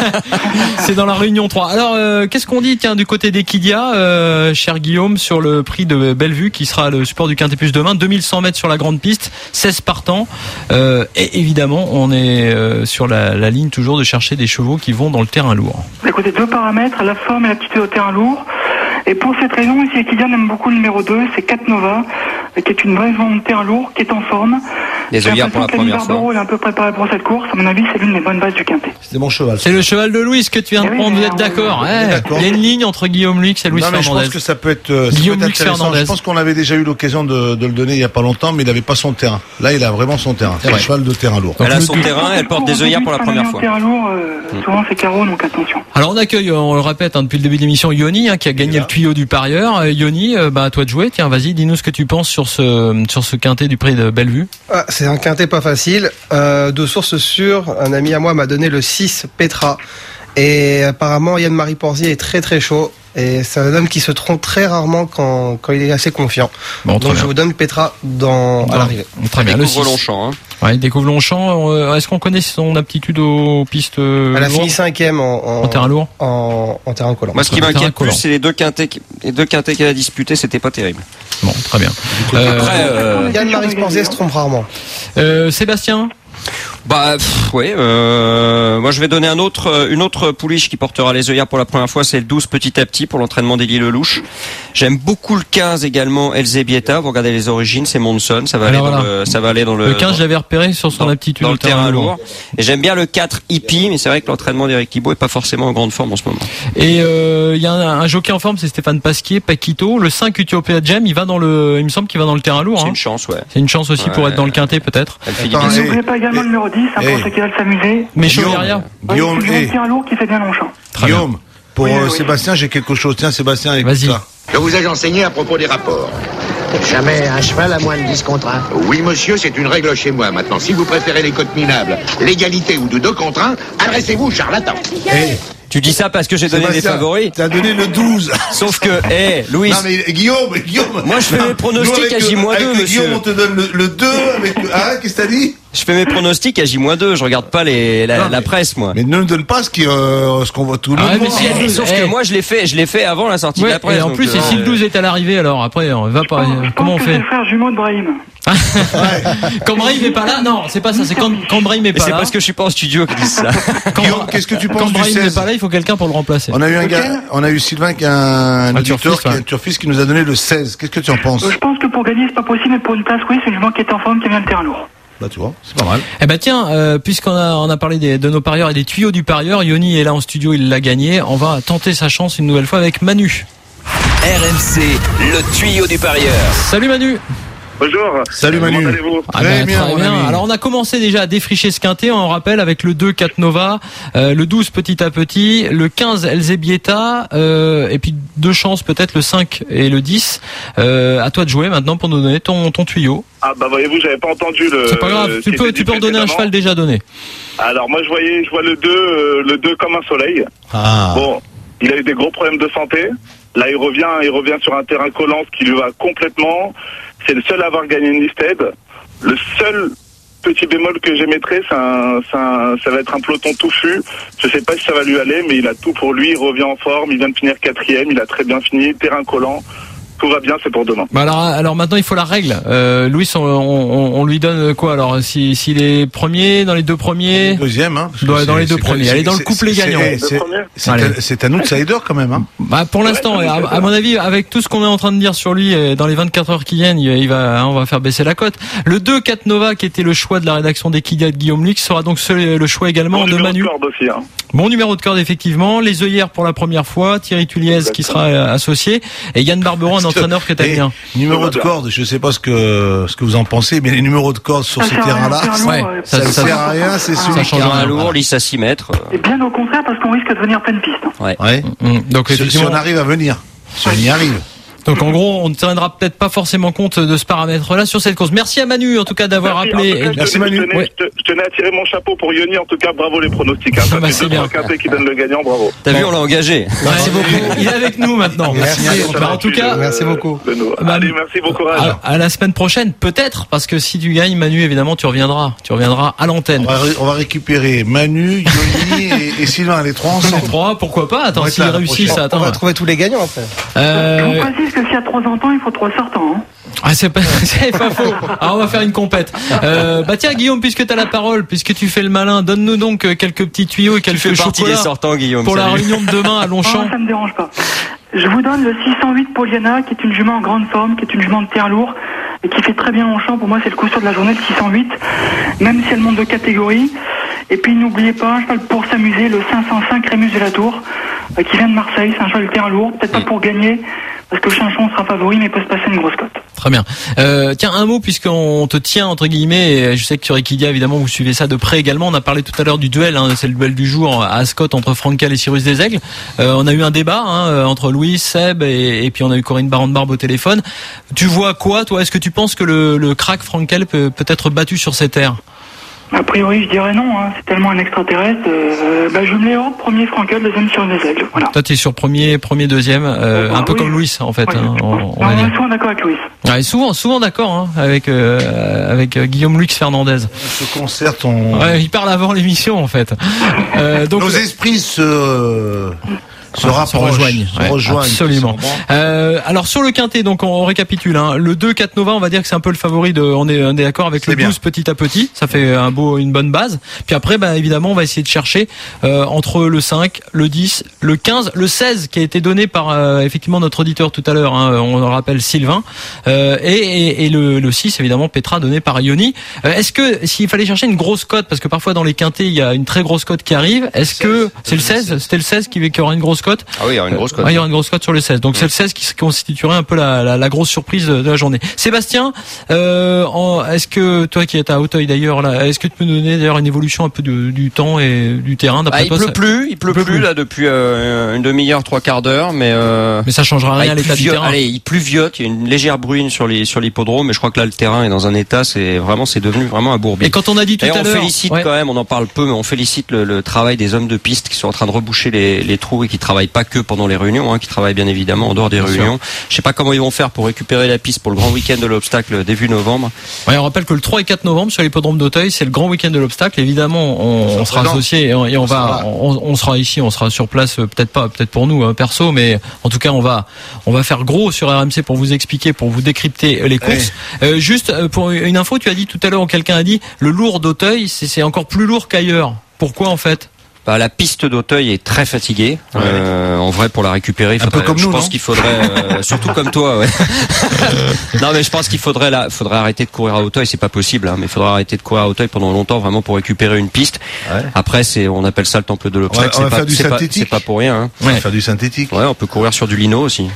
C'est dans la Réunion 3. Alors, qu'est-ce qu'on dit, tiens, du côté d'Equidia, cher Guillaume, sur le prix de Bellevue, qui sera le support du Quintet Plus demain, 2100 mètres sur la grande piste, 16 partants. Et évidemment, on est sur la ligne toujours de chercher des chevaux qui vont dans le terrain lourd. Écoutez, 2 paramètres, la forme et l'aptitude au terrain lourd. Et pour cette raison, ici, Equidia aime beaucoup le numéro 2, c'est 4 Nova, qui est une vraie volontaire lourde, qui est en forme. Les œillères pour la première fois. Barbaro est un peu préparé pour cette course. À mon avis, c'est l'une des bonnes bases du Quintet. C'était mon cheval. C'est le cheval de Louis que tu viens de prendre, vous êtes d'accord? Il y a une ligne entre Guillaume Lux et Louis Fernandez. Je pense que ça peut être, Guillaume Lux Fernandez. Je pense qu'on avait déjà eu l'occasion de le donner il y a pas longtemps, mais il avait pas son terrain. Là, il a vraiment son terrain. C'est un cheval de terrain lourd. Elle a son terrain, elle porte des œillères pour la première fois. Terrain lourd, souvent c'est carreau, donc attention. Alors on accueille, on le répète depuis le début de l'émission, Yoni, qui a gagné le tuyau du parieur. Yoni, à toi de jouer. Tiens, vas-y, dis-nous ce que tu penses sur ce quintet du prix de Bellevue. C'est un quintet pas facile. De sources sûres, un ami à moi m'a donné le 6 Petra. Et apparemment, Yann-Marie Porzier est très très chaud. Et c'est un homme qui se trompe très rarement quand il est assez confiant. Bon, donc je vous donne Petra à l'arrivée. Très bien. Le Longchamp. Ouais, il découvre Longchamp. Est-ce qu'on connaît son aptitude aux pistes Elle a fini 5e en terrain lourd, en terrain collant. Moi, ce qui m'inquiète plus, c'est les deux quintets qu'elle a disputés, c'était pas terrible. Bon, très bien. Après, Yann-Marie Porzier se trompe rarement. Sébastien. Moi je vais donner une autre pouliche qui portera les œillères pour la première fois, c'est le 12 petit à petit pour l'entraînement d'Élie Lelouch. J'aime beaucoup le 15 également, Elzebieta, vous regardez les origines, c'est Monson, ça va aller dans le 15, j'avais repéré sur son aptitude dans le terrain lourd. Et j'aime bien le 4 Hippie, mais c'est vrai que l'entraînement d'Éric Thibault est pas forcément en grande forme en ce moment. Et il y a un jockey en forme, c'est Stéphane Pasquier, Paquito, le 5 Utopia Jam, il me semble qu'il va dans le terrain lourd. C'est une chance, ouais. C'est une chance aussi pour être dans le quintet peut-être. N'oubliez pas également le numéro 10, n'importe qui va s'amuser. Mais Chauveria. Guillaume, un lourd qui fait bien Longchamp. Guillaume, pour Sébastien, j'ai quelque chose. Tiens, Sébastien, écoute ça. Que vous ai-je enseigné à propos des rapports? Jamais un cheval à moins de 10 contre 1. Oui, monsieur, c'est une règle chez moi. Maintenant, si vous préférez les cotes minables, l'égalité ou de 2 contre 1, adressez-vous, charlatan. Tu dis ça parce que j'ai donné des favoris. T'as donné le 12. Sauf que, Louis. Non, mais Guillaume. Moi, je fais mes pronostics à J-2, monsieur. Guillaume, on te donne le 2 avec qu'est-ce que t'as dit? Je fais mes pronostics à J-2, je regarde pas la presse, moi. Mais ne nous donne pas ce qu'on voit tout le monde. Sauf que moi, je l'ai fait avant la sortie de la presse. Et en plus, et si le 12 est à l'arrivée, alors après, on va pas, comment on fait? C'est le frère jumeau de Brahim. Quand Brahim est pas là, non, c'est pas ça, c'est quand Brahim est pas là. C'est parce que je suis pas en studio qu'ils disent ça. Guillaume, qu'est-ce que tu penses quand du Brahim 16? n'est pas là, il faut quelqu'un pour le remplacer. On a eu on a eu Sylvain qui est un auditeur, qui est un turfiste qui nous a donné le 16. Qu'est-ce que tu en penses? Je pense que pour gagner, c'est pas possible, mais pour une place, oui, c'est une jument qui est en forme, qui vient le terrain lourd. Bah tu vois, c'est pas mal. Eh ben tiens, puisqu'on a parlé de nos parieurs et des tuyaux du parieur, Yoni est là en studio, il l'a gagné. On va tenter sa chance une nouvelle fois avec Manu. RMC, le tuyau du parieur. Salut Manu. Bonjour. Salut Manu. Comment allez-vous? Très bien. Alors on a commencé déjà à défricher ce quintet, on rappelle, avec le 2 4 Nova, le 12 petit à petit, le 15 Elzebieta, et puis 2 chances peut-être le 5 et le 10. À toi de jouer maintenant pour nous donner ton tuyau. Ah bah voyez-vous, j'avais pas entendu le. C'est pas grave, tu peux en donner un cheval déjà donné. Alors moi je vois le 2 comme un soleil. Bon, il a eu des gros problèmes de santé. Là il revient sur un terrain collant, ce qui lui va complètement. C'est le seul à avoir gagné une listed. Le seul petit bémol que j'émettrai, ça va être un peloton touffu. Je sais pas si ça va lui aller, mais il a tout pour lui. Il revient en forme. Il vient de finir 4e. Il a très bien fini. Terrain collant. Tout va bien, c'est pour demain. Bah alors maintenant il faut la règle. Louis, on lui donne quoi alors s'il est premier, dans les deux premiers, deuxième, hein, dans les deux premiers. Allez, dans le couplet gagnant. C'est un outsider quand même. Hein. Bah pour l'instant, à mon avis, avec tout ce qu'on est en train de dire sur lui, dans les 24 heures qui viennent, on va faire baisser la cote. Le 2-4 Nova, qui était le choix de la rédaction d'Equidia de Guillaume Luc, sera donc le choix également de Manu. Aussi, hein. Bon numéro de corde effectivement. Les œillères pour la première fois. Thierry Tuliez qui sera associé et Yann Barberon, un entraîneur que t'aimes bien. Numéro de corde, je sais pas ce que vous en pensez, mais les numéros de corde sur ces terrains-là, ça ne sert à rien. C'est celui qui a un lourd, lisse à 6 mètres. Et bien au contraire, parce qu'on risque de venir pleine piste. Ouais. Donc si on arrive à venir, si on y arrive. Donc en gros, on ne tiendra peut-être pas forcément compte de ce paramètre-là sur cette course. Merci à Manu en tout cas d'avoir appelé. Merci Manu. Je tenais à tirer mon chapeau pour Yoni. En tout cas, bravo les pronostics. Ça fait 2-3 quintés qui donnent le gagnant. Bravo. T'as vu, on l'a engagé. Merci beaucoup. Il est avec nous maintenant. Merci. En tout cas, merci beaucoup. Allez, merci, bon courage. À la semaine prochaine, peut-être, parce que si tu gagnes, Manu, évidemment, tu reviendras à l'antenne. On va récupérer Manu, Yoni et Sylvain, les trois ensemble. Les trois, pourquoi pas? Attends, s'ils réussissent, on va trouver tous les gagnants après. Je vous précise que s'il y a 3 entrants, il faut 3 sortants. C'est pas faux. Alors on va faire une compète. Tiens Guillaume, puisque t'as la parole, puisque tu fais le malin, donne-nous donc quelques petits tuyaux et quelques chocolats des sortants, Guillaume, pour la réunion de demain à Longchamp. Ça me dérange pas. Je vous donne le 608 Poliana, qui est une jument en grande forme, qui est une jument de terre lourd et qui fait très bien Longchamp. Pour moi, c'est le coup sûr de la journée, le 608, même si elle monte de catégorie. Et puis n'oubliez pas, un cheval pour s'amuser, le 505 Rémus de la Tour, qui vient de Marseille. C'est un cheval de terre lourd, peut-être pas pour gagner, parce que Chinchon sera favori, mais peut se passer une grosse cote. Très bien. Tiens, un mot, puisqu'on te tient, entre guillemets, et je sais que sur Equidia, évidemment, vous suivez ça de près également. On a parlé tout à l'heure du duel, c'est le duel du jour à Ascot entre Frankel et Cyrus Desaigle. On a eu un débat entre Louis, Seb, et puis on a eu Corinne Baron-Barbe au téléphone. Tu vois quoi, toi? Est-ce que tu penses que le crack Frankel peut être battu sur ces terres? A priori, je dirais non. C'est tellement un extraterrestre. Je me l'ai hors, premier Frankel, deuxième sur les aigles. Voilà. Toi, t'es sur premier, deuxième, un peu comme Louis, en fait. On est souvent d'accord avec Louis. Ouais, souvent d'accord, avec Guillaume Luc Fernandez. On se concerte, il parle avant l'émission, en fait. Donc nos esprits se rejoignent. Absolument. Alors sur le quintet, donc on récapitule. Le 2-4 Nova, on va dire que c'est un peu le favori on est d'accord avec le 12 petit à petit. Ça fait une bonne base. Puis après, évidemment, on va essayer de chercher entre le 5, le 10, le 15, le 16 qui a été donné par effectivement notre auditeur tout à l'heure. On le rappelle, Sylvain, et le 6 évidemment Petra donné par Yoni. Est-ce que s'il fallait chercher une grosse cote, parce que parfois dans les quintets il y a une très grosse cote qui arrive. Est-ce que c'est le 16? C'était le 16 qui aura une grosse cote. Ah oui, il y aura une grosse cote. Il y aura une grosse cote sur le 16. Donc c'est le 16 qui constituerait un peu la grosse surprise de la journée. Sébastien, est-ce que toi qui es à Auteuil d'ailleurs là, est-ce que tu peux nous donner d'ailleurs une évolution un peu du temps et du terrain d'après toi? Il pleut plus là depuis une demi-heure, 3/4 d'heure, mais ça changera rien à l'état du terrain. Allez, il pluviote, il y a une légère bruine sur l'hippodrome, mais je crois que là le terrain est dans un état, c'est devenu vraiment un bourbier. Et quand on a dit tout à l'heure, on félicite quand même, on en parle peu, mais on félicite le travail des hommes de piste qui sont en train de reboucher les trous et qui travaillent pas que pendant les réunions, qui travaillent bien évidemment en dehors des réunions. Je sais pas comment ils vont faire pour récupérer la piste pour le grand week-end de l'obstacle début novembre. On rappelle que le 3 et 4 novembre sur l'hippodrome d'Auteuil, c'est le grand week-end de l'obstacle. Évidemment, on sera associé et on sera ici, on sera sur place, peut-être pour nous perso, mais en tout cas on va faire gros sur RMC pour vous expliquer, pour vous décrypter les courses. Juste pour une info, tu as dit tout à l'heure, quelqu'un a dit le lourd d'Auteuil, c'est encore plus lourd qu'ailleurs. Pourquoi en fait? La piste d'Auteuil est très fatiguée. En vrai, pour la récupérer, je pense qu'il faudrait, surtout comme toi, non, mais je pense qu'il faudrait arrêter de courir à Auteuil. C'est pas possible, mais il faudra arrêter de courir à Auteuil pendant longtemps, vraiment pour récupérer une piste. Après, on appelle ça le temple de l'obstacle. C'est pas pour rien. On va faire du synthétique. On peut courir sur du lino aussi.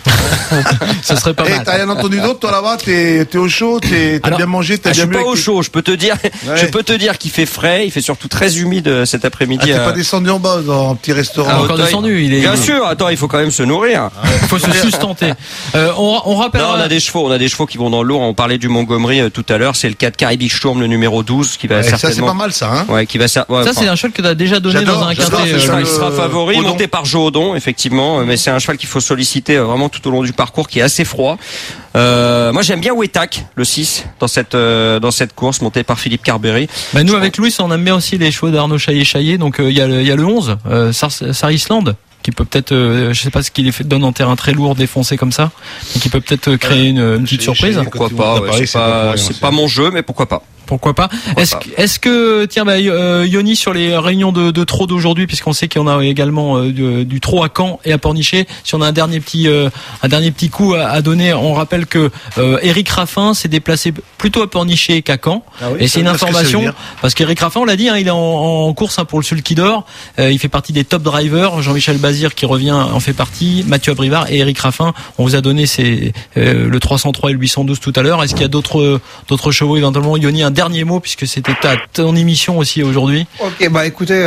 Ça serait pas mal. T'as rien entendu d'autre, toi, là-bas? T'es au chaud? T'as bien mangé? T'as bien bu? Je suis pas au chaud. Je peux te dire qu'il fait frais. Il fait surtout très humide cet après-midi. T'es pas descendu en bas dans un petit restaurant? Encore descendu, bien sûr. Attends, il faut quand même se nourrir. Il faut se sustenter. On rappelle. On a des chevaux qui vont dans le lourd. On parlait du Montgomery tout à l'heure. C'est le 4 Caribbean Sturm, le numéro 12, qui va certainement. Ça, c'est pas mal, ça, ça, c'est un cheval que t'as déjà donné dans un quintet. Il sera favori, monté par Joodon, effectivement. Mais c'est un cheval qu'il faut solliciter vraiment tout au long du parcours, qui est assez froid. Moi, j'aime bien Wetak, le 6, dans cette course, monté par Philippe Carberry. Nous, avec Louis, on aime bien aussi les chevaux d'Arnaud Chaillet. Donc, il y a le 11, Sarisland. qui peut peut-être, je sais pas ce qu'il donne en terrain très lourd, défoncé comme ça, mais qui peut peut-être créer une petite surprise. Pourquoi pas, c'est pas mon jeu, mais pourquoi pas. Pourquoi pas. Est-ce que tiens, Yoni, sur les réunions de trot d'aujourd'hui, puisqu'on sait qu'il y en a également du trot à Caen et à Pornichet, si on a un dernier petit coup à donner, on rappelle que Eric Raffin s'est déplacé plutôt à Pornichet qu'à Caen. Ah oui, et c'est une information parce qu'Eric Raffin, on l'a dit, il est en course pour le Sulky d'Or. Il fait partie des top drivers. Jean-Michel Bazir qui revient en fait partie. Mathieu Abrivard et Eric Raffin. On vous a donné le 303 et le 812 tout à l'heure. Est-ce qu'il y a d'autres chevaux éventuellement? Yoni, un dernier mot puisque c'était ton émission aussi aujourd'hui. Ok, écoutez,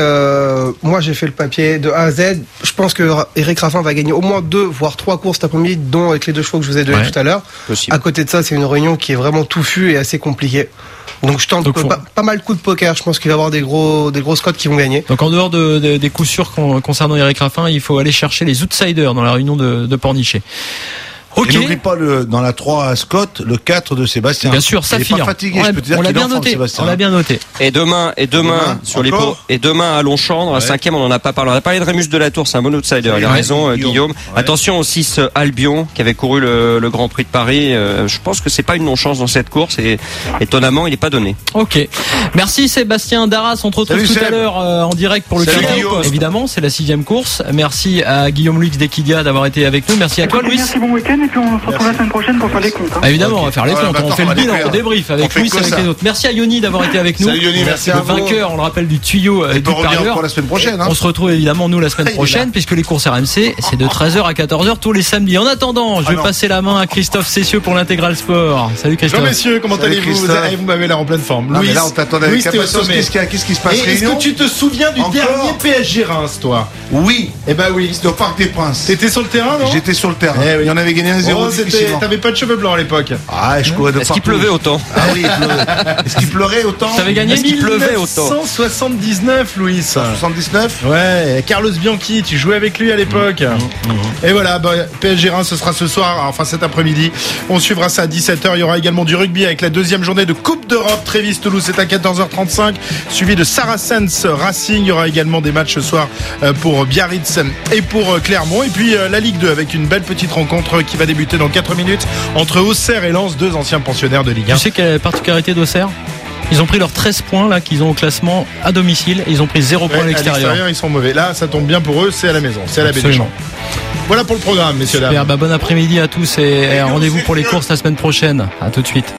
moi j'ai fait le papier de A à Z. Je pense que Eric Raffin va gagner au moins 2 voire 3 courses cet après-midi, dont avec les 2 chevaux que je vous ai donnés tout à l'heure. Possible. À côté de ça, c'est une réunion qui est vraiment touffue et assez compliquée. Donc je tente pas mal de coups de poker. Je pense qu'il va y avoir des grosses cotes qui vont gagner. Donc en dehors des coups sûrs concernant Eric Raffin, il faut aller chercher les outsiders dans la réunion de Pornichet. Okay. Et n'oublie pas dans la 3 à Scott, le 4 de Sébastien. Bien sûr, Saphir. Il est pas fatigué, je peux te dire qu'il est en forme, Sébastien. On l'a bien noté. Et demain sur les pots, et demain à Longchambre, 5e, on en a pas parlé. On a parlé de Rémus de la Tour, c'est un bon outsider. Il a raison, Guillaume. Ouais. Attention au 6 Albion, qui avait couru le Grand Prix de Paris. Je pense que c'est pas une non-chance dans cette course et étonnamment, il n'est pas donné. Ok. Merci Sébastien Darras. On te retrouve tout à l'heure en direct pour le Quintet. Évidemment, c'est la 6e course. Merci à Guillaume Luix d'Equidia d'avoir été avec nous. Merci à toi, Louis. Merci, bon week-end et puis on se retrouve la semaine prochaine pour faire les comptes. Évidemment, on va faire les comptes. On fait le bilan, on débrief avec Louis et avec les autres. Merci à Yoni d'avoir été avec nous. Salut Yoni, merci à vous. Le vainqueur, on le rappelle, du tuyau du parieur. Pour la semaine prochaine. On se retrouve évidemment nous la semaine prochaine puisque les courses RMC c'est de 13h à 14h tous les samedis. En attendant, je vais passer la main à Christophe Cessieux pour l'intégral sport. Salut Christophe. Bonjour messieurs, comment allez-vous? Vous m'avez l'air en pleine forme. Louis, là on t'attendait avec impatience. Qu'est-ce qui se passe? Est-ce que tu te souviens du dernier PSG Reims, toi? Oui. Eh ben oui. C'était au Parc des Princes. T'étais sur le terrain, non? J'étais sur le terrain. Il y en avait gagné un 0. T'avais pas de cheveux blancs à l'époque. Ah, je courais de partout. Est-ce qu'il pleuvait autant? Ah oui, il pleuvait. Est-ce qu'il pleurait autant? T'avais gagné? Est-ce qu'il pleuvait autant? 179, Louis. 179? Ouais, Carlos Bianchi, tu jouais avec lui à l'époque. Et voilà, PSG Reims, ce sera ce soir, enfin cet après-midi. On suivra ça à 17h. Il y aura également du rugby avec la 2e journée de Coupe d'Europe. Trévis-Toulouse, c'est à 14h35. Suivi de Saracens Racing. Il y aura également des matchs ce soir pour Biarritz et pour Clermont. Et puis la Ligue 2 avec une belle petite rencontre qui va débuter dans 4 minutes entre Auxerre et Lens, 2 anciens pensionnaires de Ligue 1. Tu sais quelle est la particularité d'Auxerre? Ils ont pris leurs 13 points là qu'ils ont au classement à domicile et ils ont pris 0 points à l'extérieur. À l'extérieur, ils sont mauvais. Là, ça tombe bien pour eux, c'est à la maison, c'est à la Baie des Champs. Voilà pour le programme, messieurs dames. Bon après-midi à tous et rendez-vous pour les courses la semaine prochaine. À tout de suite.